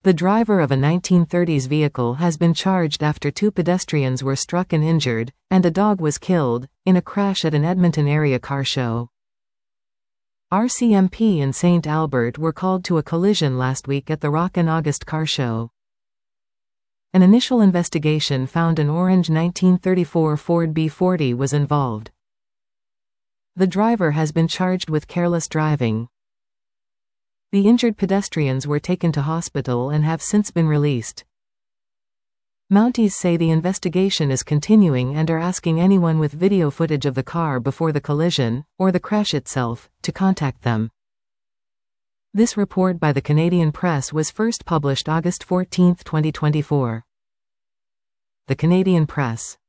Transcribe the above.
The driver of a 1930s vehicle has been charged after 2 pedestrians were struck and injured, and a dog was killed, in a crash at an Edmonton area car show. RCMP and St. Albert were called to a collision last week at the Rock and August car show. An initial investigation found an orange 1934 Ford B40 was involved. The driver has been charged with careless driving. The injured pedestrians were taken to hospital and have since been released. Mounties say the investigation is continuing and are asking anyone with video footage of the car before the collision, or the crash itself, to contact them. This report by the Canadian Press was first published August 14, 2024. The Canadian Press.